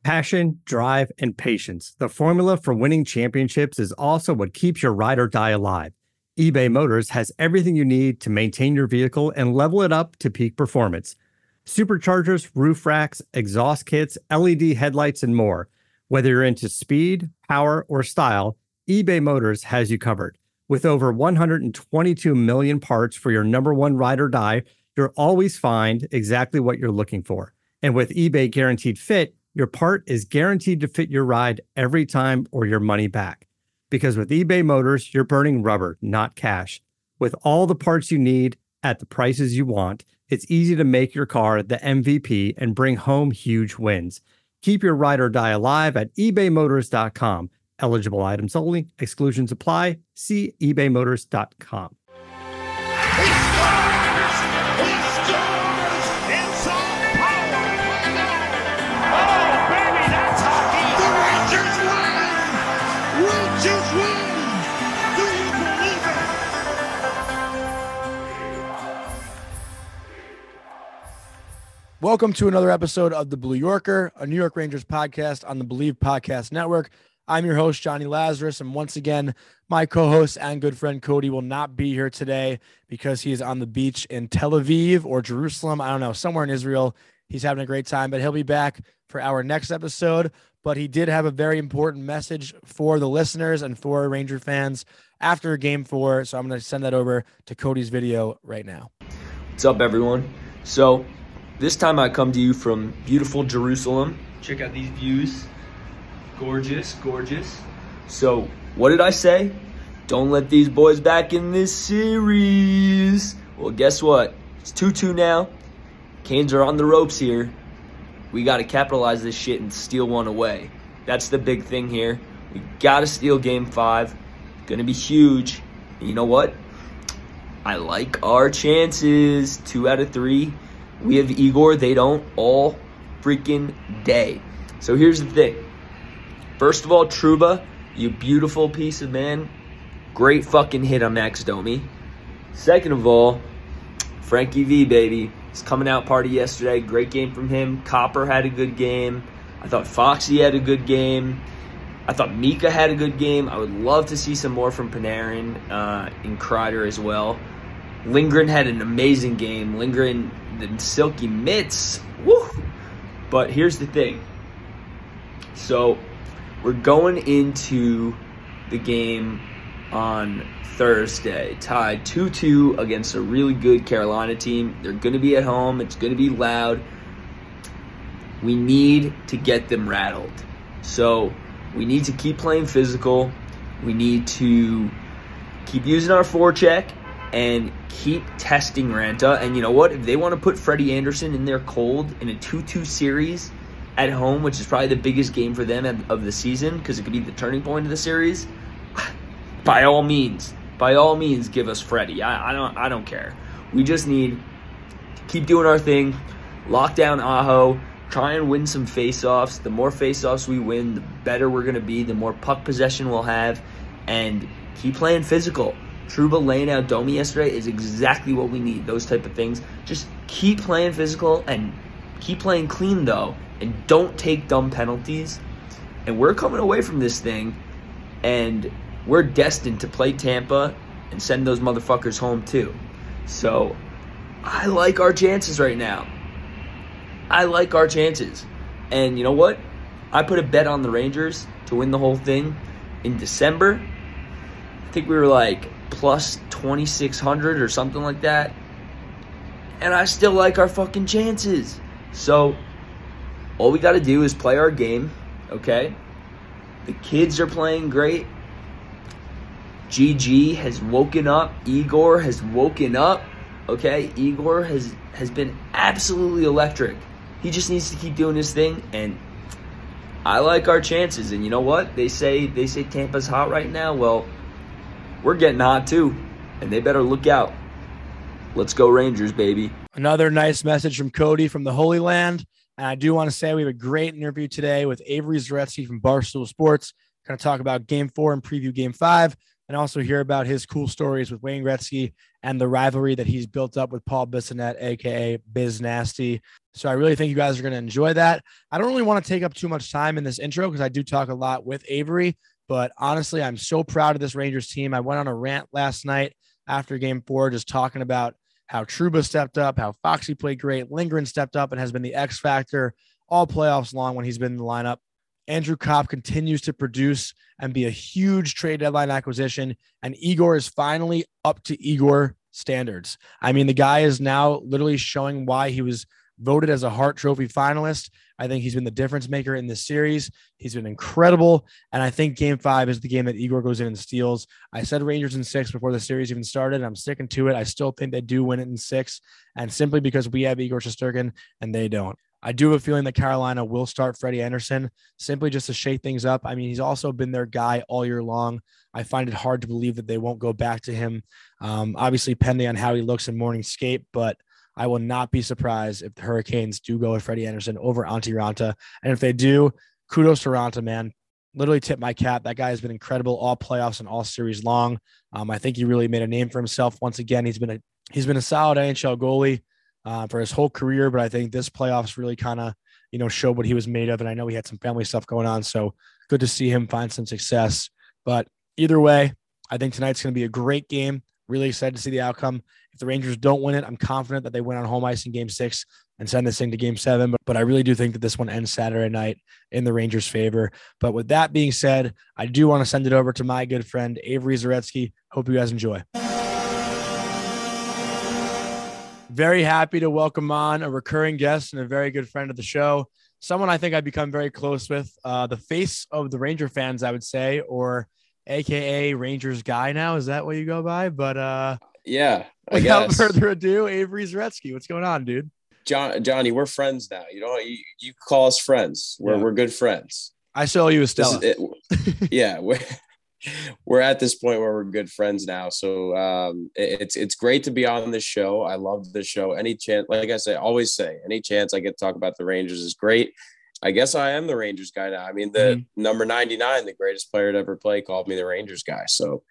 Passion, drive, and patience. The formula for winning championships is also what keeps your ride or die alive. eBay Motors has everything you need to maintain your vehicle and level it up to peak performance. Superchargers, roof racks, exhaust kits, LED headlights, and more. Whether you're into speed, power, or style, eBay Motors has you covered. With over 122 million parts for your number one ride or die, you'll always find exactly what you're looking for. And with eBay Guaranteed Fit, your part is guaranteed to fit your ride every time or your money back. Because with eBay Motors, you're burning rubber, not cash. With all the parts you need at the prices you want, it's easy to make your car the MVP and bring home huge wins. Keep your ride or die alive at ebaymotors.com. Eligible items only. Exclusions apply. See ebaymotors.com. Welcome to another episode of The Blue Yorker, a New York Rangers podcast on the Believe Podcast Network. I'm your host, Johnny Lazarus, and once again, my co-host and good friend Cody will not be here today because he is on the beach in Tel Aviv or Jerusalem. I don't know, somewhere in Israel. He's having a great time, but he'll be back for our next episode. But he did have a very important message for the listeners and for Ranger fans after Game 4, so I'm going to send that over to Cody's video right now. What's up, everyone? So this time I come to you from beautiful Jerusalem. Check out these views. Gorgeous, gorgeous. So what did I say? Don't let these boys back in this series. Well, guess what? It's 2-2 now. Canes are on the ropes here. We got to capitalize this shit and steal one away. That's the big thing here. We got to steal Game 5. Going to be huge. And you know what? I like our chances. 2 out of 3. We have Igor. They don't all freaking day. So here's the thing. First of all, Trouba, you beautiful piece of man. Great fucking hit on Max Domi. Second of all, Frankie V, baby. He's coming out party yesterday. Great game from him. Copper had a good game. I thought Foxy had a good game. I thought Mika had a good game. I would love to see some more from Panarin and Kreider as well. Lindgren had an amazing game. Lindgren, the silky mitts. Woo! But here's the thing. So we're going into the game on Thursday, tied 2-2 against a really good Carolina team. They're going to be at home. It's going to be loud. We need to get them rattled. So we need to keep playing physical. We need to keep using our forecheck and keep testing Ranta. And you know what? If they want to put Freddie Anderson in there cold in a 2-2 series at home, which is probably the biggest game for them of the season because it could be the turning point of the series, by all means, give us Freddie. I don't care. We just need to keep doing our thing, lock down Aho, try and win some face-offs. The more face-offs we win, the better we're going to be, the more puck possession we'll have, and keep playing physical. Trouba laying out Domi yesterday is exactly what we need, those type of things. Just keep playing physical and keep playing clean, though, and don't take dumb penalties. And we're coming away from this thing, and we're destined to play Tampa and send those motherfuckers home, too. So I like our chances right now. I like our chances. And you know what? I put a bet on the Rangers to win the whole thing in December. I think we were like plus 2,600 or something like that. And I still like our fucking chances. So all we got to do is play our game, okay? The kids are playing great. GG has woken up. Igor has woken up, okay? Igor has been absolutely electric. He just needs to keep doing his thing, and I like our chances. And you know what? They say Tampa's hot right now. Well, we're getting hot too, and they better look out. Let's go Rangers, baby. Another nice message from Cody from the Holy Land. And I do want to say we have a great interview today with Avery Zaretsky from Barstool Sports. Going to talk about Game 4 and preview Game 5, and also hear about his cool stories with Wayne Gretzky and the rivalry that he's built up with Paul Bissonnette, aka Biz Nasty. So I really think you guys are going to enjoy that. I don't really want to take up too much time in this intro because I do talk a lot with Avery, but honestly, I'm so proud of this Rangers team. I went on a rant last night after game 4, just talking about how Trouba stepped up, how Foxy played great, Lindgren stepped up and has been the X factor all playoffs long when he's been in the lineup. Andrew Kopp continues to produce and be a huge trade deadline acquisition, and Igor is finally up to Igor standards. I mean, the guy is now literally showing why he was voted as a Hart Trophy finalist. I think he's been the difference maker in this series. He's been incredible, and I think Game 5 is the game that Igor goes in and steals. I said Rangers in 6 before the series even started, and I'm sticking to it. I still think they do win it in 6, and simply because we have Igor Shesterkin and they don't. I do have a feeling that Carolina will start Freddie Anderson simply just to shake things up. I mean, he's also been their guy all year long. I find it hard to believe that they won't go back to him. Obviously, pending on how he looks in morning skate, but I will not be surprised if the Hurricanes do go with Freddie Anderson over Antti Raanta. And if they do, kudos to Raanta, man. Literally tip my cap. That guy has been incredible all playoffs and all series long. I think he really made a name for himself. Once again, he's been a solid NHL goalie for his whole career, but I think this playoffs really kind of, showed what he was made of. And I know he had some family stuff going on, so good to see him find some success. But either way, I think tonight's going to be a great game. Really excited to see the outcome. If the Rangers don't win it, I'm confident that they win on home ice in Game 6 and send this thing to Game 7. But I really do think that this one ends Saturday night in the Rangers' favor. But with that being said, I do want to send it over to my good friend, Avery Zaretsky. Hope you guys enjoy. Very happy to welcome on a recurring guest and a very good friend of the show. Someone I think I've become very close with, the face of the Ranger fans, I would say, or AKA Rangers guy now. Is that what you go by? But yeah, without further ado, Avery Zaretsky, what's going on, dude? Johnny, we're friends now. You call us friends. We're good friends. I saw you with Stella. Yeah, we're at this point where we're good friends now. So it's great to be on this show. I love this show. Any chance, like I always say, any chance I get to talk about the Rangers is great. I guess I am the Rangers guy now. I mean, the number 99, the greatest player to ever play, called me the Rangers guy. So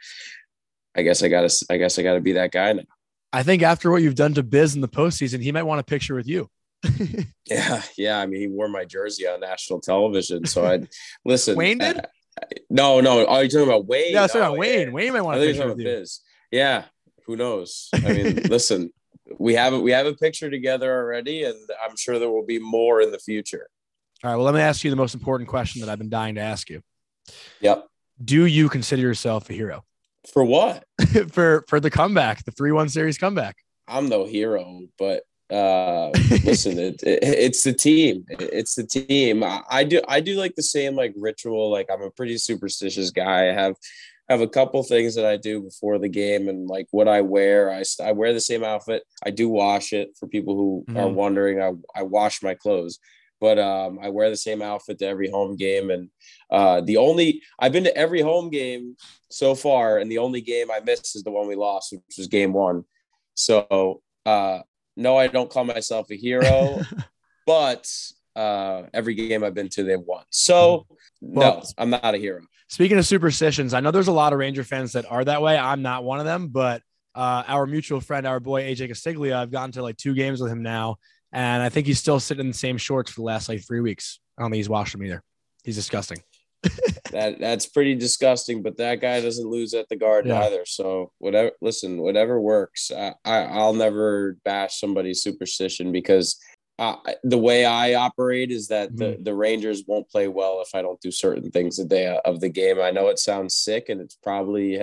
I guess I gotta be that guy now. I think after what you've done to Biz in the postseason, he might want a picture with you. Yeah. I mean, he wore my jersey on national television. So I'd listen. Wayne did? No. Are you talking about Wayne? Yeah, I was talking about Wayne. Wayne might want a picture with you. Biz. Yeah. Who knows? I mean, listen, we have a picture together already, and I'm sure there will be more in the future. All right. Well, let me ask you the most important question that I've been dying to ask you. Yep. Do you consider yourself a hero? For what? for the comeback, the 3-1 series comeback. I'm no hero, but listen, it's the team. It's the team. I do like the same like ritual. Like, I'm a pretty superstitious guy. I have a couple things that I do before the game, and like what I wear. I wear the same outfit. I do wash it for people who are wondering. I wash my clothes. But I wear the same outfit to every home game. And I've been to every home game so far, and the only game I missed is the one we lost, which was Game 1. So, no, I don't call myself a hero, but every game I've been to, they've won. So, no, I'm not a hero. Speaking of superstitions, I know there's a lot of Ranger fans that are that way. I'm not one of them, but our mutual friend, our boy, AJ Castiglia, I've gotten to like 2 games with him now. And I think he's still sitting in the same shorts for the last like 3 weeks. I don't think he's washed them either. He's disgusting. That's pretty disgusting, but that guy doesn't lose at the Garden either. So whatever works. I'll never bash somebody's superstition because the way I operate is that the Rangers won't play well if I don't do certain things the day of the game. I know it sounds sick, and it's probably,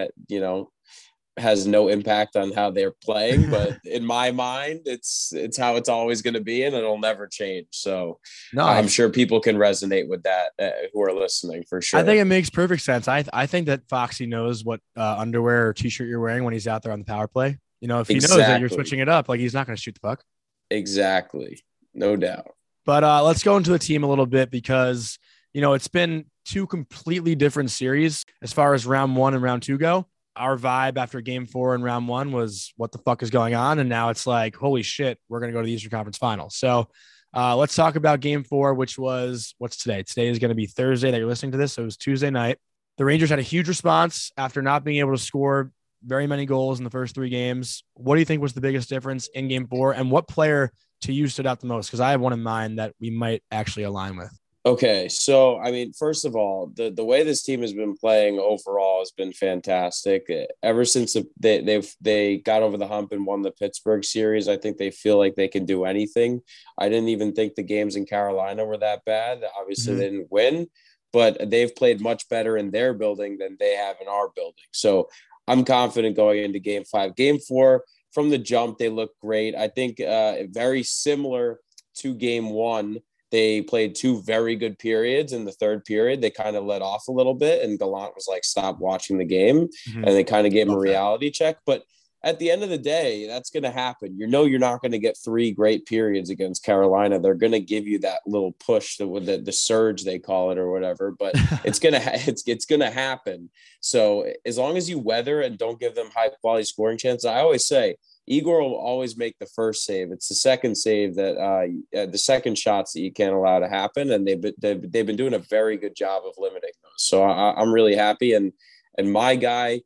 has no impact on how they're playing, but in my mind, it's how it's always going to be, and it'll never change. So I'm sure people can resonate with that who are listening for sure. I think it makes perfect sense. I think that Foxy knows what underwear or t-shirt you're wearing when he's out there on the power play. If he knows that you're switching it up, like, he's not going to shoot the puck. Exactly. No doubt. But let's go into the team a little bit because, it's been 2 completely different series as far as round 1 and round 2 go. Our vibe after Game 4 in round 1 was what the fuck is going on. And now it's like, holy shit, we're going to go to the Eastern Conference Finals. So let's talk about Game 4, which was, what's today? Today is going to be Thursday that you're listening to this. So it was Tuesday night. The Rangers had a huge response after not being able to score very many goals in the first 3 games. What do you think was the biggest difference in game 4? And what player to you stood out the most? Because I have one in mind that we might actually align with. Okay, so I mean, first of all, the way this team has been playing overall has been fantastic. Ever since they got over the hump and won the Pittsburgh series, I think they feel like they can do anything. I didn't even think the games in Carolina were that bad. Obviously, they didn't win, but they've played much better in their building than they have in our building. So I'm confident going into Game 5. Game 4, from the jump, they look great. I think very similar to Game 1. They played 2 very good periods. In the third period, they kind of let off a little bit, and Gallant was like, stop watching the game. And they kind of gave him a reality check. But at the end of the day, that's going to happen. You know, you're not going to get 3 great periods against Carolina. They're going to give you that little push, the surge, they call it, or whatever. But it's going to happen. So as long as you weather and don't give them high quality scoring chances, I always say, Igor will always make the first save. It's the second save that the second shots that you can't allow to happen, and they've been doing a very good job of limiting those. So I'm really happy. And my guy,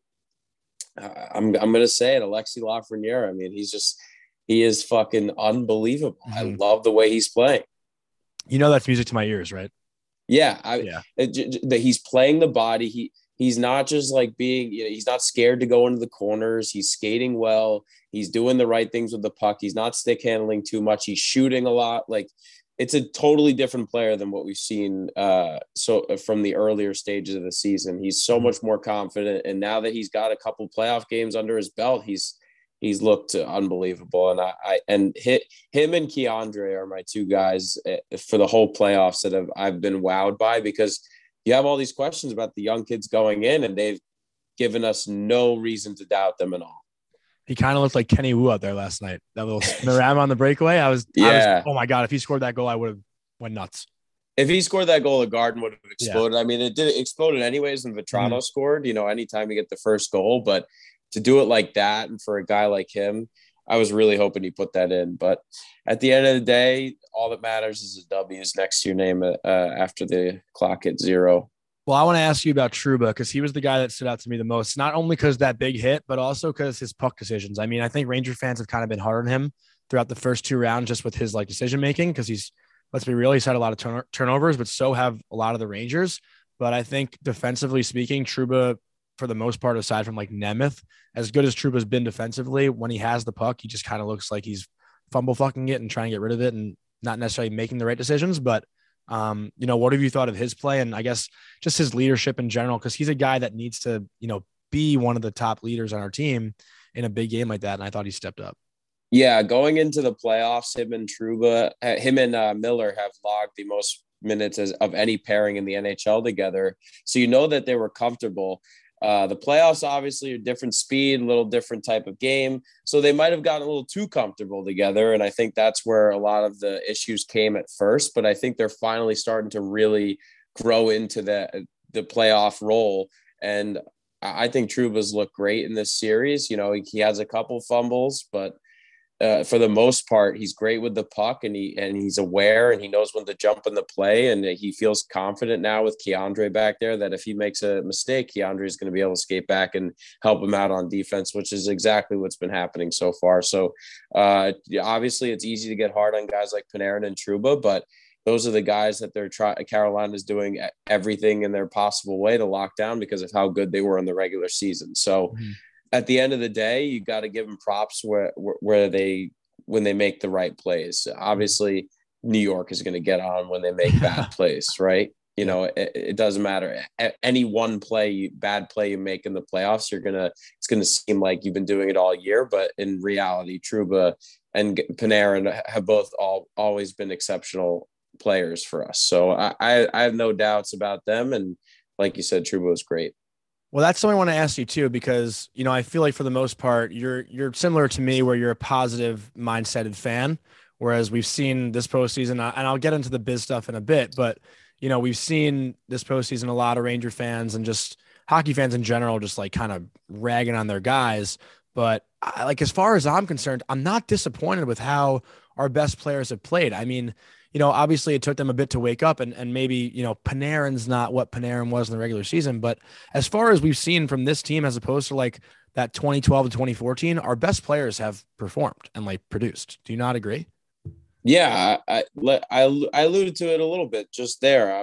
I'm going to say it, Alexis Lafreniere. I mean, he is fucking unbelievable. I love the way he's playing. You know, that's music to my ears, right? Yeah, he's playing the body. He's not just like he's not scared to go into the corners. He's skating well. He's doing the right things with the puck. He's not stick handling too much. He's shooting a lot. Like, it's a totally different player than what we've seen from the earlier stages of the season. He's so much more confident. And now that he's got a couple playoff games under his belt, he's looked unbelievable. And him and Keandre are my 2 guys for the whole playoffs that I've been wowed by, because you have all these questions about the young kids going in, and they've given us no reason to doubt them at all. He kind of looked like Kenny Wu out there last night. That little ram on the breakaway. I was, oh my God, if he scored that goal, I would have went nuts. If he scored that goal, the Garden would have exploded. Yeah. I mean, it did explode anyways when Vetrano scored, anytime you get the first goal. But to do it like that, and for a guy like him, I was really hoping he put that in. But at the end of the day, all that matters is the W's next to your name after the clock hits 0. Well, I want to ask you about Trouba, because he was the guy that stood out to me the most, not only because that big hit, but also because his puck decisions. I mean, I think Ranger fans have kind of been hard on him throughout the first 2 rounds just with his decision-making, because let's be real, he's had a lot of turnovers, but so have a lot of the Rangers. But I think defensively speaking, Trouba, for the most part, aside from Nemeth, as good as Trouba's been defensively, when he has the puck, he just kind of looks like he's fumble fucking it and trying to get rid of it and not necessarily making the right decisions. But what have you thought of his play, and I guess just his leadership in general? Because he's a guy that needs to, be one of the top leaders on our team in a big game like that. And I thought he stepped up. Yeah, going into the playoffs, him and Miller have logged the most minutes of any pairing in the NHL together. So that they were comfortable. The playoffs obviously are different speed, a little different type of game. So they might have gotten a little too comfortable together. And I think that's where a lot of the issues came at first. But I think they're finally starting to really grow into the playoff role. And I think Trouba's looked great in this series. He has a couple fumbles, but for the most part, he's great with the puck, and he's aware, and he knows when to jump in the play, and he feels confident now with Keandre back there that if he makes a mistake, Keandre is going to be able to skate back and help him out on defense, which is exactly what's been happening so far. So obviously it's easy to get hard on guys like Panarin and Trouba, but those are the guys that Carolina's doing everything in their possible way to lock down because of how good they were in the regular season. So at the end of the day, you got to give them props when they make the right plays. Obviously, New York is going to get on when they make bad plays, right? It doesn't matter. Any one bad play you make in the playoffs, it's going to seem like you've been doing it all year. But in reality, Trouba and Panarin have both always been exceptional players for us. So I have no doubts about them. And like you said, Trouba was great. Well, that's something I want to ask you too, because, I feel like for the most part, you're similar to me where you're a positive mindseted fan, whereas we've seen this postseason, and I'll get into the biz stuff in a bit, but, we've seen this postseason, a lot of Ranger fans and just hockey fans in general, just kind of ragging on their guys. But as far as I'm concerned, I'm not disappointed with how our best players have played. I mean, obviously it took them a bit to wake up and maybe, Panarin's not what Panarin was in the regular season. But as far as we've seen from this team, as opposed to like that 2012 to 2014, our best players have performed and like produced. Do you not agree? Yeah, I alluded to it a little bit just there.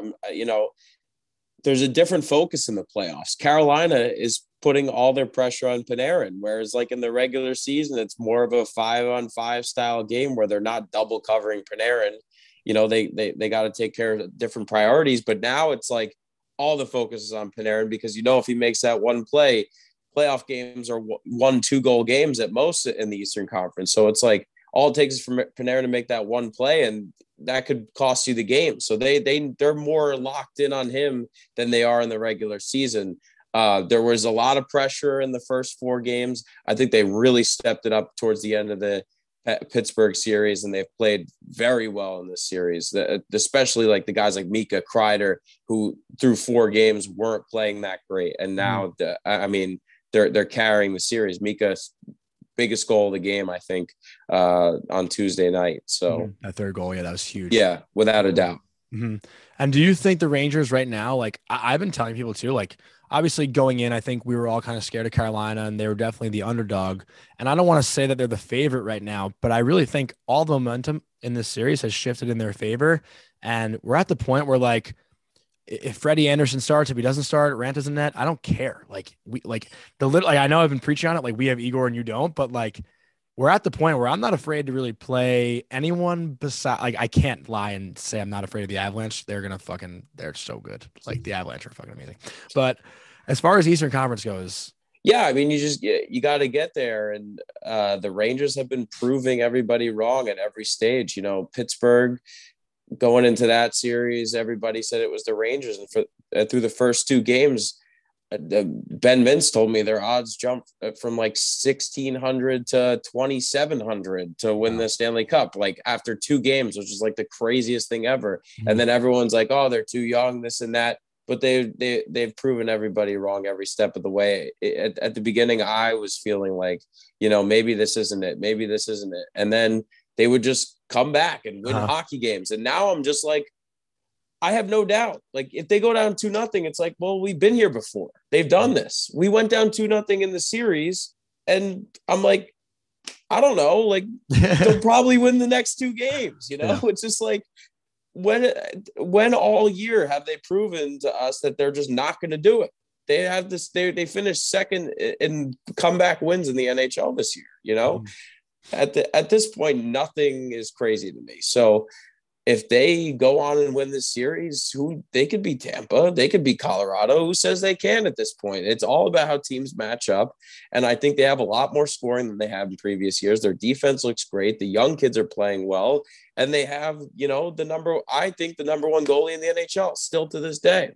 There's a different focus in the playoffs. Carolina is putting all their pressure on Panarin, whereas like in the regular season, it's more of a 5-on-5 style game where they're not double covering Panarin. They got to take care of different priorities, but now it's like all the focus is on Panarin because, if he makes that one play, playoff games are 1-2 goal games at most in the Eastern Conference. So it's like all it takes is for Panarin to make that one play and that could cost you the game. So they're more locked in on him than they are in the regular season. There was a lot of pressure in the first 4 games. I think they really stepped it up towards the end of the Pittsburgh series, and they've played very well in this series, especially like the guys like Mika, Kreider, who through 4 games weren't playing that great. And now, they're carrying the series. Mika's biggest goal of the game, I think, on Tuesday night. So that third goal, that was huge. Yeah, without a doubt. Mm-hmm. And do you think the Rangers right now, like I've been telling people too, like obviously going in, I think we were all kind of scared of Carolina and they were definitely the underdog. And I don't want to say that they're the favorite right now, but I really think all the momentum in this series has shifted in their favor. And we're at the point where like, if Freddie Anderson starts, if he doesn't start, Rant is in net, I don't care. Like I know I've been preaching on it. Like we have Igor and you don't, but like we're at the point where I'm not afraid to really play anyone beside. Like I can't lie and say I'm not afraid of the Avalanche. They're so good. Like the Avalanche are fucking amazing. But as far as Eastern Conference goes, yeah, I mean, you got to get there, and the Rangers have been proving everybody wrong at every stage. Pittsburgh. Going into that series, everybody said it was the Rangers, and through the first 2 games, Ben Mintz told me their odds jumped from like 1,600 to 2,700 to win the Stanley Cup, like after 2 games, which is like the craziest thing ever. Mm-hmm. And then everyone's like, "Oh, they're too young, this and that," but they've proven everybody wrong every step of the way. At the beginning, I was feeling like, maybe this isn't it, and then they would just come back and win hockey games. And now I'm just like, I have no doubt. Like if they go down 2-0, it's like, well, we've been here before. They've done this. We went down 2-0 in the series. And I'm like, I don't know, like they'll probably win the next 2 games. Yeah. It's just like, when all year have they proven to us that they're just not going to do it? They have this, they finished second in comeback wins in the NHL this year, At this point, nothing is crazy to me. So if they go on and win this series, they could be Tampa, they could be Colorado. Who says they can at this point? It's all about how teams match up. And I think they have a lot more scoring than they have in previous years. Their defense looks great. The young kids are playing well. And they have, the number 1 goalie in the NHL still to this day.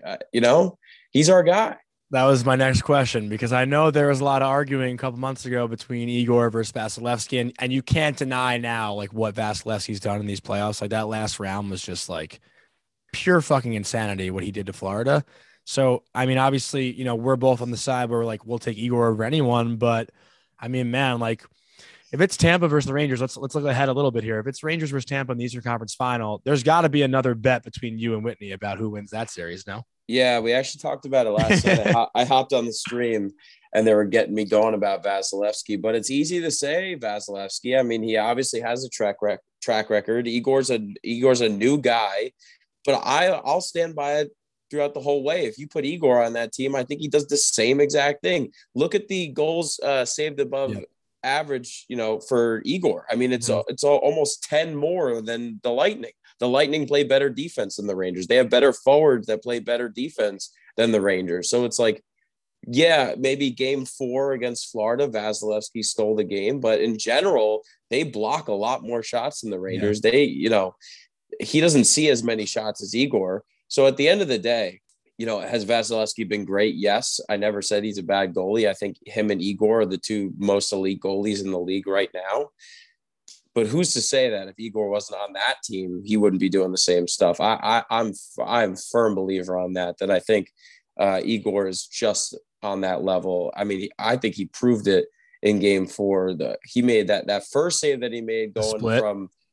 He's our guy. That was my next question, because I know there was a lot of arguing a couple months ago between Igor versus Vasilevsky, and you can't deny now like what Vasilevsky's done in these playoffs. Like that last round was just like pure fucking insanity what he did to Florida. So, I mean, obviously, we're both on the side where we're like, we'll take Igor over anyone. But I mean, man, like if it's Tampa versus the Rangers, let's look ahead a little bit here. If it's Rangers versus Tampa in the Eastern Conference Final, there's got to be another bet between you and Whitney about who wins that series now. Yeah, we actually talked about it last night. I hopped on the stream and they were getting me going about Vasilevsky, but it's easy to say Vasilevsky. I mean, he obviously has a track record. Igor's a new guy, but I'll stand by it throughout the whole way. If you put Igor on that team, I think he does the same exact thing. Look at the goals saved above average, for Igor. I mean, it's almost 10 more than the Lightning. The Lightning play better defense than the Rangers. They have better forwards that play better defense than the Rangers. So it's like, yeah, maybe game 4 against Florida, Vasilevsky stole the game, but in general, they block a lot more shots than the Rangers. Yeah. He doesn't see as many shots as Igor. So at the end of the day, has Vasilevsky been great? Yes. I never said he's a bad goalie. I think him and Igor are the 2 most elite goalies in the league right now. But who's to say that if Igor wasn't on that team, he wouldn't be doing the same stuff? I'm a firm believer on that I think Igor is just on that level. I mean, I think he proved it in game 4. He made that first save that he made going from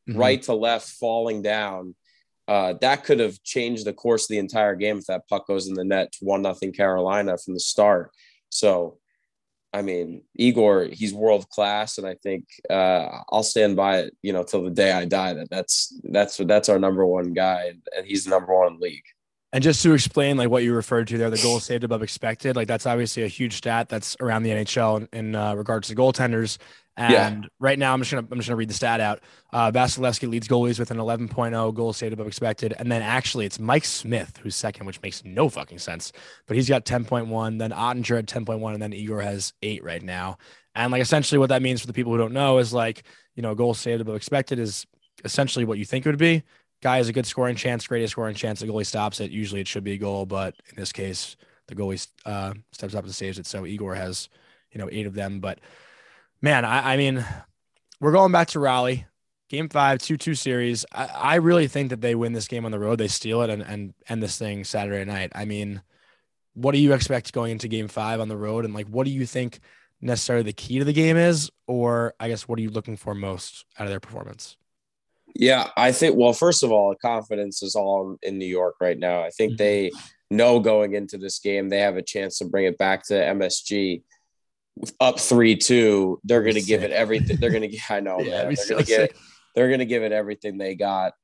right to left, falling down. That could have changed the course of the entire game if that puck goes in the net to 1-0 Carolina from the start. So, I mean, Igor, he's world class, and I think I'll stand by it, till the day I die. That's our number one guy, and he's the number one in the league. And just to explain, like what you referred to there, the goals saved above expected, like that's obviously a huge stat that's around the NHL in regards to goaltenders. And right now, I'm just gonna read the stat out. Vasilevsky leads goalies with an 11.0 goals saved above expected, and then actually it's Mike Smith who's second, which makes no fucking sense. But he's got 10.1. Then Ottinger had 10.1, and then Igor has 8 right now. And like essentially, what that means for the people who don't know is like goals saved above expected is essentially what you think it would be. Guy has a good scoring chance, greatest scoring chance. The goalie stops it. Usually it should be a goal, but in this case, the goalie steps up and saves it. So Igor has, 8 of them. But man, I mean, we're going back to Raleigh, Game 5, 2-2 series. I really think that they win this game on the road. They steal it and end this thing Saturday night. I mean, what do you expect going into Game 5 on the road? And like, what do you think necessarily the key to the game is? Or I guess, what are you looking for most out of their performance? Yeah, I think, well, first of all, confidence is all in New York right now. I think they know going into this game, they have a chance to bring it back to MSG up 3-2. They're going to give it everything. They're going to, I know, Yeah, man. They're going to give it everything they got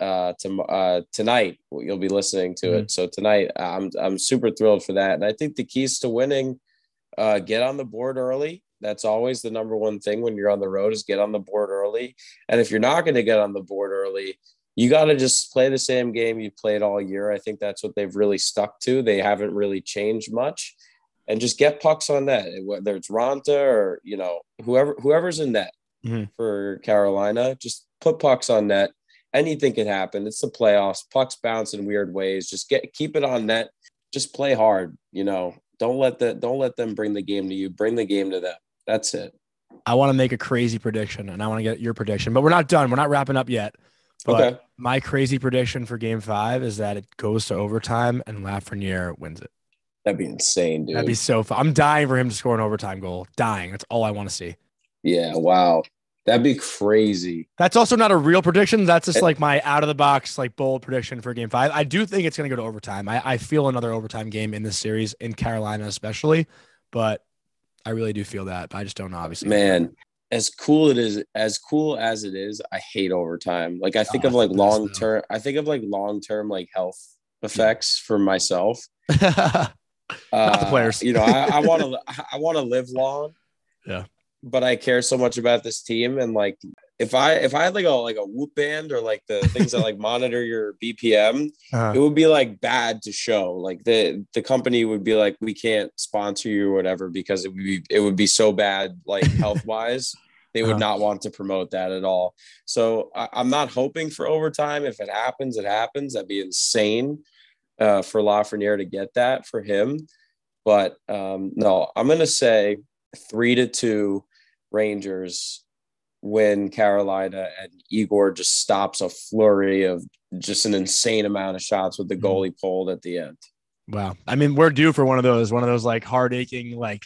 tonight. You'll be listening to it. So tonight, I'm super thrilled for that. And I think the keys to winning, get on the board early. That's always the number one thing when you're on the road is get on the board early. And if you're not going to get on the board early, you got to just play the same game you played all year. I think that's what they've really stuck to. They haven't really changed much. And just get pucks on net, whether it's Ronta or, whoever's in net for Carolina, just put pucks on net. Anything can happen. It's the playoffs. Pucks bounce in weird ways. Just keep it on net. Just play hard. Don't let them bring the game to you. Bring the game to them. That's it. I want to make a crazy prediction, and I want to get your prediction, but we're not done. We're not wrapping up yet. But okay. My crazy prediction for Game 5 is that it goes to overtime and Lafreniere wins it. That'd be insane, dude. That'd be so fun. I'm dying for him to score an overtime goal. Dying. That's all I want to see. Yeah, wow. That'd be crazy. That's also not a real prediction. That's just like my out of the box, like bold prediction for Game 5. I do think it's going to go to overtime. I feel another overtime game in this series, in Carolina especially, but I really do feel that. But I just don't know, obviously. Man, as cool as it is, I hate overtime. Like I think of like long term. I think of like long term like health effects for myself. Not the players. I want to live long. Yeah. But I care so much about this team, and like if I had like a Whoop band or like the things that like monitor your BPM, it would be like bad to show. Like the company would be like, we can't sponsor you or whatever because it would be so bad like health wise. They would not want to promote that at all. So I'm not hoping for overtime. If it happens, it happens. That'd be insane for Lafreniere to get that for him. But no, I'm gonna say 3-2. Rangers win Carolina, and Igor just stops a flurry of just an insane amount of shots with the goalie pulled at the end. Wow. I mean, we're due for one of those like heart aching, like,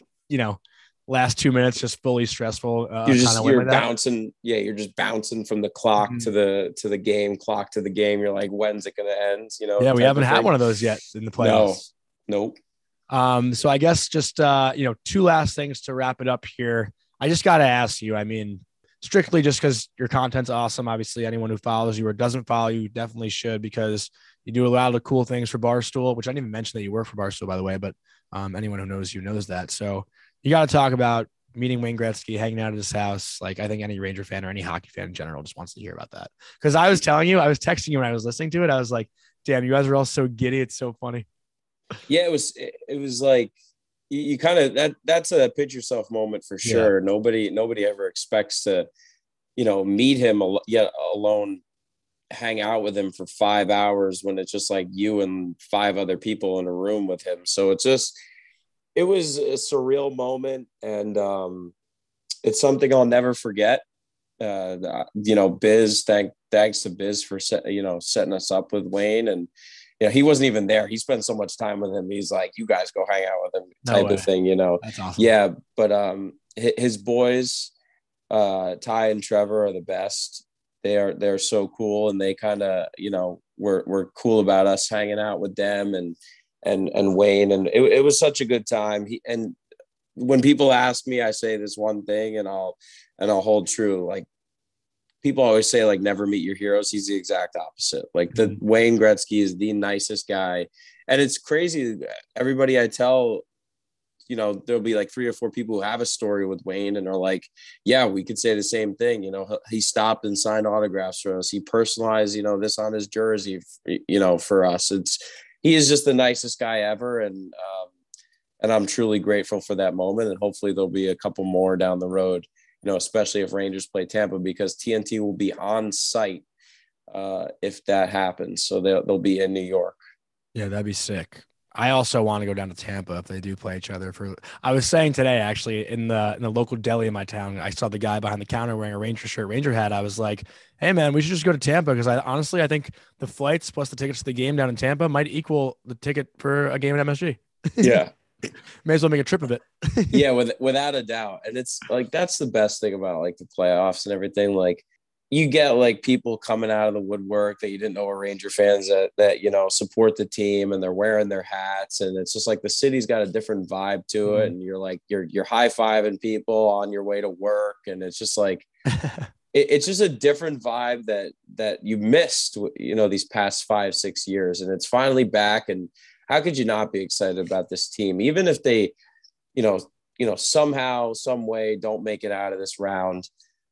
last 2 minutes, just fully stressful. You're bouncing. Yeah. You're just bouncing from the clock to the game clock to the game. You're like, when's it going to end? Yeah. We haven't had one of those yet in the playoffs. Nope. So I guess just, 2 last things to wrap it up here. I just got to ask you, I mean, strictly just because your content's awesome. Obviously, anyone who follows you or doesn't follow you definitely should, because you do a lot of cool things for Barstool, which I didn't even mention that you work for Barstool, by the way, but anyone who knows you knows that. So you got to talk about meeting Wayne Gretzky, hanging out at his house. Like, I think any Ranger fan or any hockey fan in general just wants to hear about that. Because I was texting you when I was listening to it. I was like, damn, you guys are all so giddy. It's so funny. Yeah, it was like, you kind of that's a pinch yourself moment for sure. Yeah. Nobody ever expects to, meet him yet alone, hang out with him for 5 hours when it's just like you and 5 other people in a room with him. So it was a surreal moment, and it's something I'll never forget. Biz, thanks to Biz for setting us up with Wayne, and he wasn't even there. He spent so much time with him. He's like, you guys go hang out with him type of thing, That's awesome. Yeah. But his boys, Ty and Trevor, are the best. they're so cool, and they kind of, you know, were cool about us hanging out with them and Wayne, and it was such a good time. And when people ask me, I say this one thing, and I'll hold true. Like, people always say, like, never meet your heroes. He's the exact opposite. Like, the Wayne Gretzky is the nicest guy. And it's crazy. Everybody I tell, you know, there'll be like 3 or 4 people who have a story with Wayne and are like, yeah, we could say the same thing. You know, he stopped and signed autographs for us. He personalized, you know, this on his jersey, you know, for us. He is just the nicest guy ever. And I'm truly grateful for that moment. And hopefully there'll be a couple more down the road, you know, especially if Rangers play Tampa, because TNT will be on site if that happens. So they'll be in New York. Yeah, that'd be sick. I also want to go down to Tampa if they do play each other. I was saying today, actually, in the local deli in my town, I saw the guy behind the counter wearing a Ranger shirt, Ranger hat. I was like, hey man, we should just go to Tampa, because I think the flights plus the tickets to the game down in Tampa might equal the ticket for a game at MSG. Yeah. May as well make a trip of it. Yeah, without a doubt. And it's like, that's the best thing about like the playoffs and everything. Like, you get like people coming out of the woodwork that you didn't know were Ranger fans that you know, support the team, and they're wearing their hats, and it's just like the city's got a different vibe to it. And you're like, you're high-fiving people on your way to work, and it's just like it's just a different vibe that you missed, you know, these past 5-6 years, and it's finally back. And how could you not be excited about this team, even if they, you know, somehow, some way don't make it out of this round?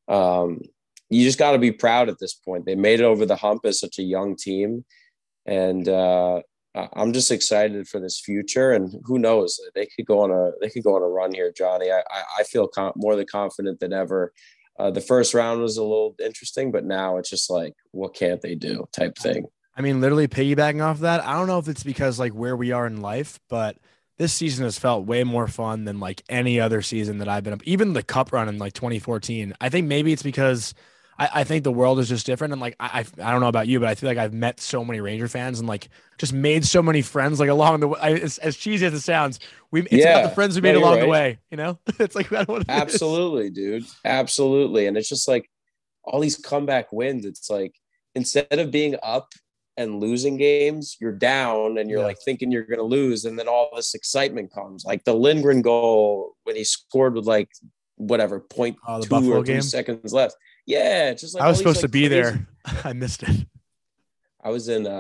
You just got to be proud at this point. They made it over the hump as such a young team. And I'm just excited for this future. And who knows, they could go on a run here, Johnny. I feel more than confident than ever. The first round was a little interesting, but now it's just like, what can't they do type thing. I mean, literally piggybacking off that, I don't know if it's because like where we are in life, but this season has felt way more fun than like any other season that I've been up. Even the cup run in like 2014. I think maybe it's because I think the world is just different. And like, I don't know about you, but I feel like I've met so many Ranger fans and like just made so many friends, like along the way. As cheesy as it sounds, it's about the friends we made along the way, you know? It's like, I don't want to. Absolutely, dude. Absolutely. And it's just like all these comeback wins. It's like, instead of being up and losing games, you're down and you're like thinking you're going to lose. And then all this excitement comes, like the Lindgren goal when he scored with like whatever 0.2 or 3 seconds left. Yeah, it's just like I was supposed to be there. I missed it. I was in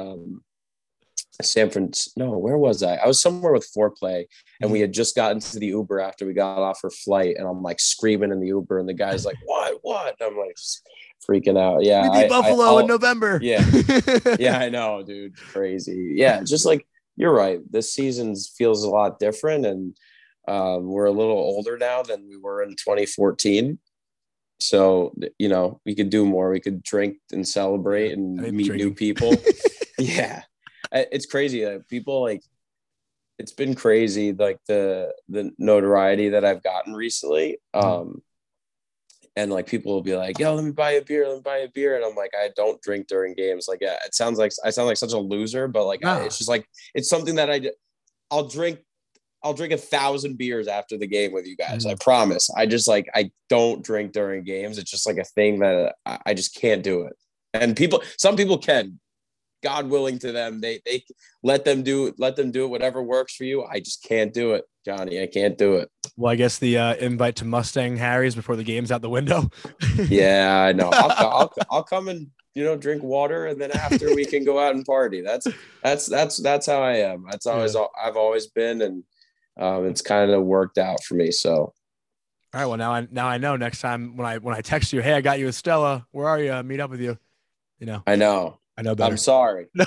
San Francisco. No, where was I? I was somewhere with Foreplay, and we had just gotten to the Uber after we got off our flight, and I'm like screaming in the Uber, and the guy's like, "What?" And I'm like freaking out. Yeah, we beat Buffalo in November. Yeah, yeah, I know, dude. Crazy. Yeah, just like you're right. This season feels a lot different, and we're a little older now than we were in 2014. So, you know, we could do more. We could drink and celebrate and meet new people. Yeah. It's crazy. People like, it's been crazy. Like the notoriety that I've gotten recently. And like, people will be like, yo, let me buy a beer. And I'm like, I don't drink during games. Like, yeah, it sounds like I sound like such a loser, but like, it's just like, it's something that I'll drink 1,000 beers after the game with you guys. I promise. I I don't drink during games. It's just like a thing that I just can't do it. And some people can, God willing to them. They let them do it. Whatever works for you. I just can't do it, Johnny. I can't do it. Well, I guess the invite to Mustang Harry's before the game's out the window. Yeah, I know. I'll come and, you know, drink water, and then after we can go out and party. That's how I am. That's always I've always been, and it's kind of worked out for me. So, all right. Well, now I know. Next time when I text you, hey, I got you with Stella. Where are you? Meet up with you. You know. I know better. I'm sorry. No.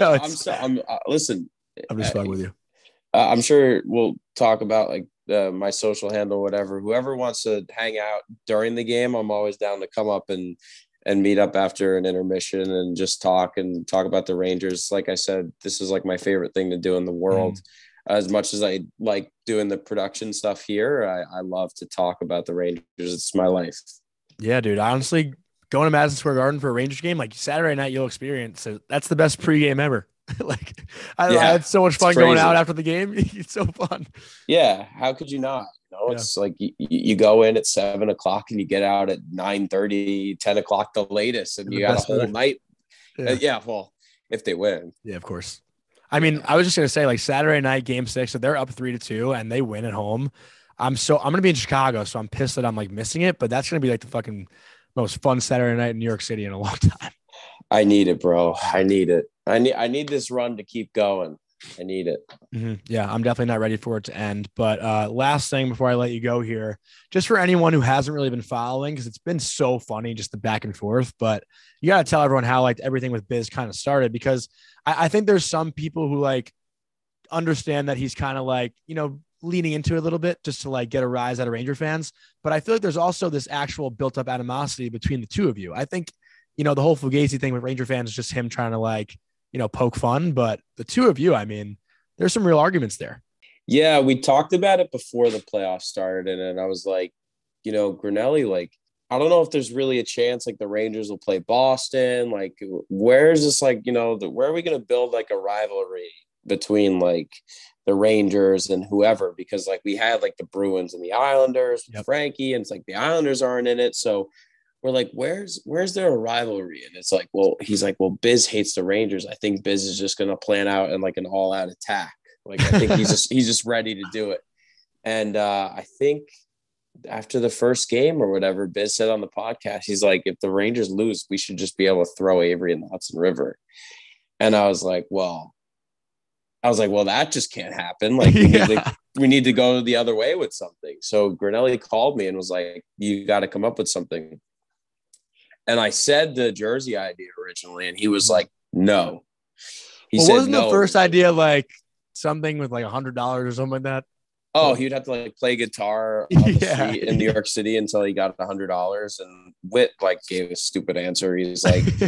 Listen. I'm just fucking with you. I'm sure we'll talk about like my social handle, whatever. Whoever wants to hang out during the game, I'm always down to come up and meet up after an intermission and just talk about the Rangers. Like I said, this is like my favorite thing to do in the world. As much as I like doing the production stuff here, I love to talk about the Rangers. It's my life. Yeah, dude. Honestly, going to Madison Square Garden for a Rangers game, like Saturday night, you'll experience it. That's the best pregame ever. Like, I had so much fun going out after the game. It's so fun. Yeah. How could you not? It's like you go in at 7:00 and you get out at 9:30, 10:00 the latest, and you got a whole night. Yeah. Well, if they win. Yeah, of course. I mean, I was just going to say, like, Saturday night, game 6, so they're up 3-2 and they win at home. I'm going to be in Chicago, so I'm pissed that I'm like missing it, but that's going to be like the fucking most fun Saturday night in New York City in a long time. I need it, bro. I need it. I need this run to keep going. I need it. Mm-hmm. Yeah, I'm definitely not ready for it to end. But last thing before I let you go here, just for anyone who hasn't really been following, because it's been so funny, just the back and forth, but you got to tell everyone how like everything with Biz kind of started, because I think there's some people who like understand that he's kind of like, you know, leaning into it a little bit just to like get a rise out of Ranger fans. But I feel like there's also this actual built up animosity between the two of you. I think, you know, the whole Fugazi thing with Ranger fans is just him trying to like, you know, poke fun, but the two of you, I mean, there's some real arguments there. Yeah, we talked about it before the playoffs started, and I was like, you know, Grinelli, like, I don't know if there's really a chance like the Rangers will play Boston. Like, where's this, like, you know, where are we going to build like a rivalry between like the Rangers and whoever? Because like we had like the Bruins and the Islanders with Frankie, and it's like the Islanders aren't in it, so we're like, where's there a rivalry? And it's like, well, he's like, well, Biz hates the Rangers. I think Biz is just going to plan out and like an all out attack. Like, I think he's just ready to do it. And I think after the first game or whatever, Biz said on the podcast, he's like, if the Rangers lose, we should just be able to throw Avery in the Hudson River. And I was like, well, that just can't happen. Like, we need to go the other way with something. So Grinelli called me and was like, you got to come up with something. And I said the jersey idea originally, and he was like, no. He said, wasn't no. The first idea like something with like $100 or something like that? Oh, he'd have to like play guitar on the street in New York City until he got $100. And Whit like gave a stupid answer. He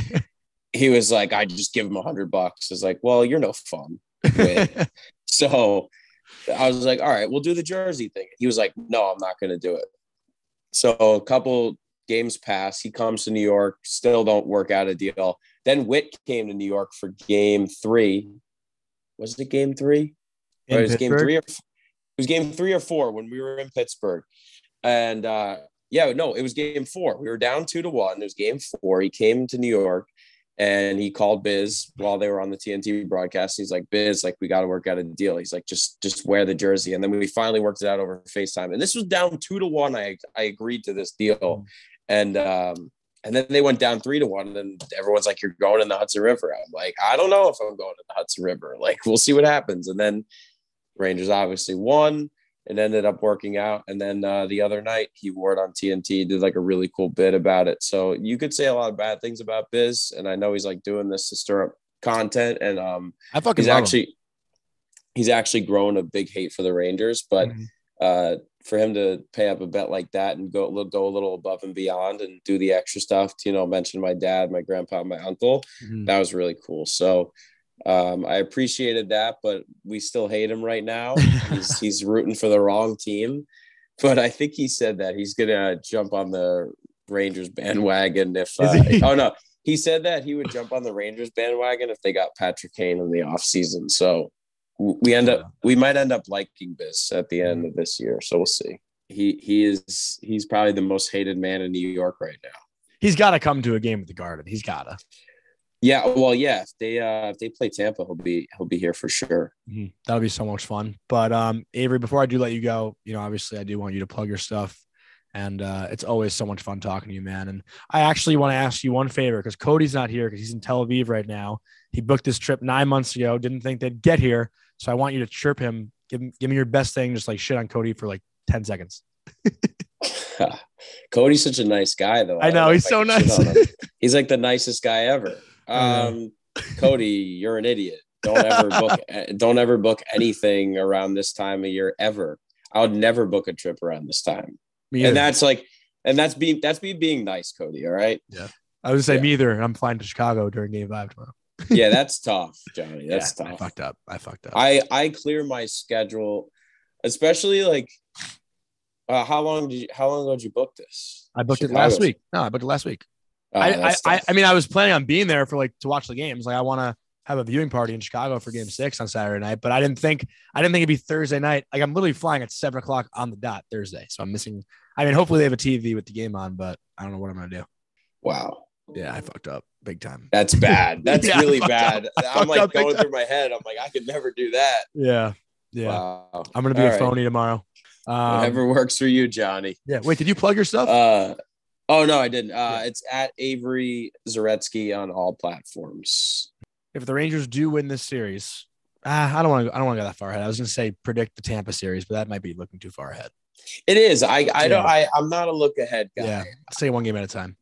was like, I just give him $100. It's like, well, you're no fun, Whit. So I was like, all right, we'll do the jersey thing. He was like, no, I'm not going to do it. So a couple games pass, he comes to New York, still don't work out a deal. Then Whit came to New York for game 3. Was it game 3? Or it was game 3 it was game 3 or 4 when we were in Pittsburgh. And it was game 4. We were down 2-1. It was game 4. He came to New York and he called Biz while they were on the TNT broadcast. He's like, Biz, like, we got to work out a deal. He's like, just wear the jersey. And then we finally worked it out over FaceTime. And this was down 2-1. I agreed to this deal. And then they went down 3-1, and everyone's like, you're going in the Hudson River. I'm like, I don't know if I'm going in the Hudson River. Like, we'll see what happens. And then Rangers obviously won. It ended up working out. And then the other night he wore it on TNT, did like a really cool bit about it. So you could say a lot of bad things about Biz. And I know he's like doing this to stir up content. And he's actually grown a big hate for the Rangers, but for him to pay up a bet like that and go a little above and beyond and do the extra stuff to, you know, mention my dad, my grandpa, my uncle, that was really cool. So I appreciated that, but we still hate him right now. He's rooting for the wrong team, but I think he said that he's going to jump on the Rangers bandwagon if, he said that he would jump on the Rangers bandwagon if they got Patrick Kane in the off season. So we might end up liking Biz at the end of this year. So we'll see. He's probably the most hated man in New York right now. He's got to come to a game at the Garden. He's got to. Yeah. Well, yeah. If they play Tampa, he'll be here for sure. Mm-hmm. That'll be so much fun. But Avery, before I do let you go, you know, obviously I do want you to plug your stuff. And it's always so much fun talking to you, man. And I actually want to ask you one favor, because Cody's not here because he's in Tel Aviv right now. He booked this trip 9 months ago, didn't think they'd get here. So I want you to chirp him, give me your best thing, just like shit on Cody for like 10 seconds. Cody's such a nice guy, though. I know, he's so nice. He's like the nicest guy ever. Cody, you're an idiot. Don't ever book anything around this time of year ever. I would never book a trip around this time. And that's me being nice, Cody. All right. Yeah. I would say me either. I'm flying to Chicago during game 5 tomorrow. Yeah, that's tough, Johnny. That's tough. I fucked up. I clear my schedule, especially like how long ago did you book this? I booked it last week. No, I booked it last week. I mean, I was planning on being there for like to watch the games. Like I want to have a viewing party in Chicago for Game 6 on Saturday night, but I didn't think it'd be Thursday night. Like, I'm literally flying at 7:00 on the dot Thursday, so I'm missing. I mean, hopefully they have a TV with the game on, but I don't know what I'm gonna do. Wow. Yeah, I fucked up big time. That's bad. That's Yeah, really bad. I'm like going going through my head. I'm like, I could never do that. Yeah. Wow. I'm gonna be a phony tomorrow. Whatever works for you, Johnny. Yeah. Wait, did you plug your stuff? Oh no, I didn't. It's at Avery Zaretsky on all platforms. If the Rangers do win this series, I don't want to go that far ahead. I was gonna say predict the Tampa series, but that might be looking too far ahead. It is. I'm not a look ahead guy. Yeah. I'll say one game at a time.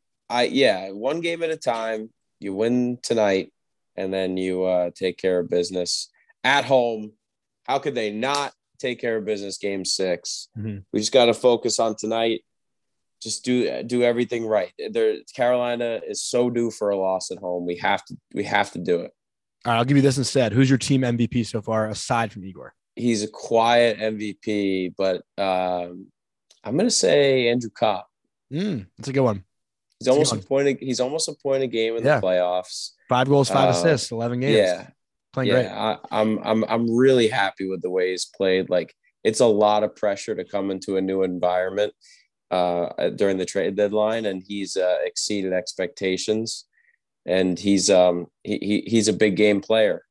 One game at a time. You win tonight, and then you take care of business at home. How could they not take care of business Game 6? Mm-hmm. We just got to focus on tonight. Just do everything right. Carolina is so due for a loss at home. We have to do it. All right, I'll give you this instead. Who's your team MVP so far, aside from Igor? He's a quiet MVP, but I'm gonna say Andrew Copp. That's a good one. He's almost a point a game in the playoffs. 5 goals, 5 assists, 11 games. Yeah, playing great. I'm really happy with the way he's played. Like, it's a lot of pressure to come into a new environment during the trade deadline, and he's exceeded expectations. And he's a big game player.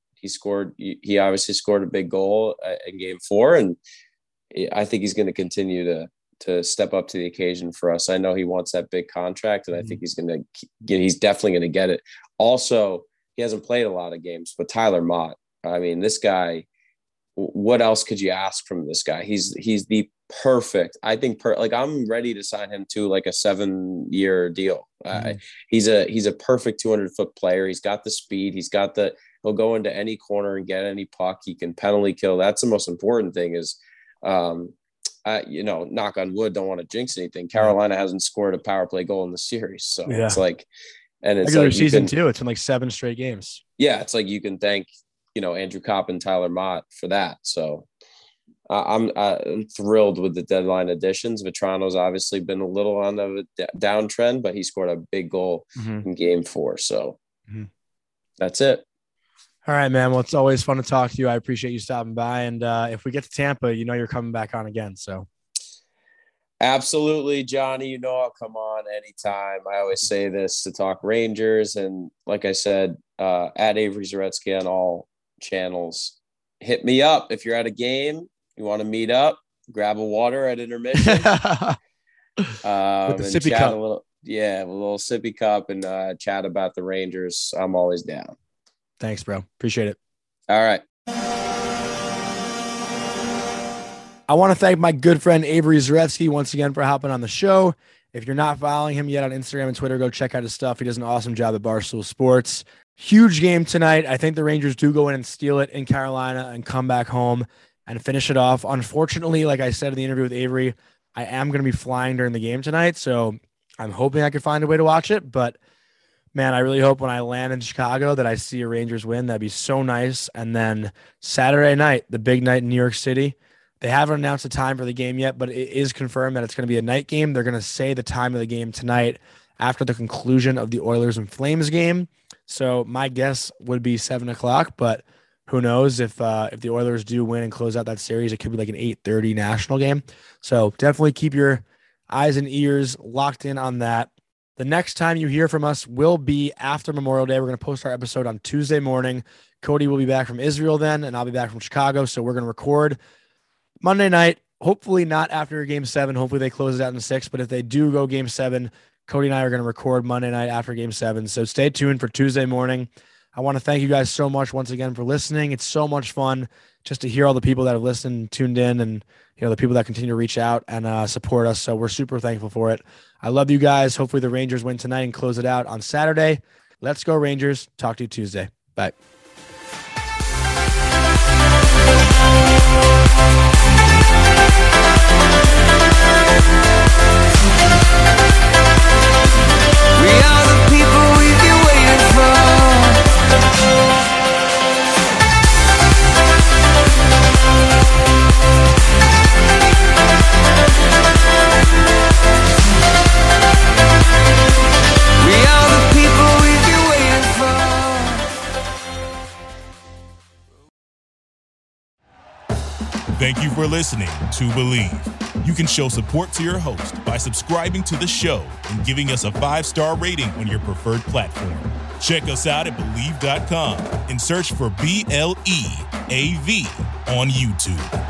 He obviously scored a big goal in Game 4, and I think he's going to continue to step up to the occasion for us. I know he wants that big contract, and I think he's definitely going to get it. Also, he hasn't played a lot of games, but Tyler Mott, I mean, this guy, what else could you ask from this guy? He's the perfect, I think, I'm ready to sign him to like a 7-year deal. He's a perfect 200-foot player. He's got the speed. He'll go into any corner and get any puck. He can penalty kill. That's the most important thing is, knock on wood, don't want to jinx anything. Carolina hasn't scored a power play goal in the series. So it's like, and it's like season 2, it's been like 7 straight games. Yeah. It's like, you can thank, Andrew Copp and Tyler Mott for that. So I'm thrilled with the deadline additions. Vetrano's obviously been a little on the downtrend, but he scored a big goal in Game 4. So that's it. All right, man. Well, it's always fun to talk to you. I appreciate you stopping by. And if we get to Tampa, you're coming back on again. So absolutely, Johnny. I'll come on anytime. I always say this to talk Rangers. And like I said, at Avery Zaretsky on all channels. Hit me up if you're at a game. You want to meet up, grab a water at intermission. With the sippy cup. A little sippy cup and chat about the Rangers. I'm always down. Thanks, bro. Appreciate it. All right. I want to thank my good friend Avery Zaretsky once again for hopping on the show. If you're not following him yet on Instagram and Twitter, go check out his stuff. He does an awesome job at Barstool Sports. Huge game tonight. I think the Rangers do go in and steal it in Carolina and come back home and finish it off. Unfortunately, like I said in the interview with Avery, I am going to be flying during the game tonight, so I'm hoping I can find a way to watch it. But, man, I really hope when I land in Chicago that I see a Rangers win. That'd be so nice. And then Saturday night, the big night in New York City, they haven't announced a time for the game yet, but it is confirmed that it's going to be a night game. They're going to say the time of the game tonight after the conclusion of the Oilers and Flames game. So my guess would be 7:00, but who knows if the Oilers do win and close out that series, it could be like an 8:30 national game. So definitely keep your eyes and ears locked in on that. The next time you hear from us will be after Memorial Day. We're going to post our episode on Tuesday morning. Cody will be back from Israel then, and I'll be back from Chicago. So we're going to record Monday night, hopefully not after Game 7. Hopefully they close it out in 6. But if they do go Game 7, Cody and I are going to record Monday night after Game 7. So stay tuned for Tuesday morning. I want to thank you guys so much once again for listening. It's so much fun just to hear all the people that have listened, tuned in, and the people that continue to reach out and support us. So we're super thankful for it. I love you guys. Hopefully the Rangers win tonight and close it out on Saturday. Let's go Rangers. Talk to you Tuesday. Bye. Thank you for listening to Believe. You can show support to your host by subscribing to the show and giving us a 5-star rating on your preferred platform. Check us out at Believe.com and search for BLEAV on YouTube.